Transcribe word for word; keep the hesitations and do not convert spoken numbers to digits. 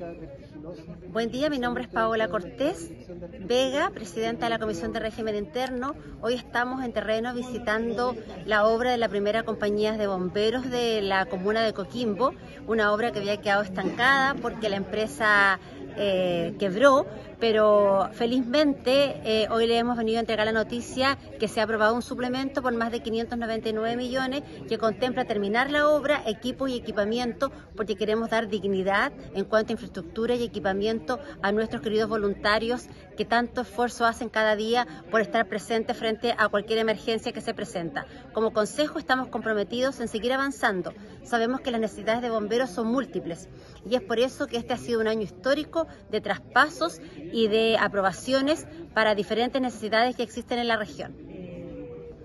Buen día, mi nombre es Paola Cortés Vega, presidenta de la Comisión de Régimen Interno. Hoy estamos en terreno visitando la obra de la primera compañía de bomberos de la comuna de Coquimbo, una obra que había quedado estancada porque la empresa eh, quebró, pero felizmente eh, hoy le hemos venido a entregar la noticia que se ha aprobado un suplemento por más de quinientos noventa y nueve millones que contempla terminar la obra, equipo y equipamiento, porque queremos dar dignidad en cuanto a infraestructura y equipamiento a nuestros queridos voluntarios que tanto esfuerzo hacen cada día por estar presentes frente a cualquier emergencia que se presenta. Como consejo estamos comprometidos en seguir avanzando. Sabemos que las necesidades de bomberos son múltiples y es por eso que este ha sido un año histórico de traspasos y de aprobaciones para diferentes necesidades que existen en la región.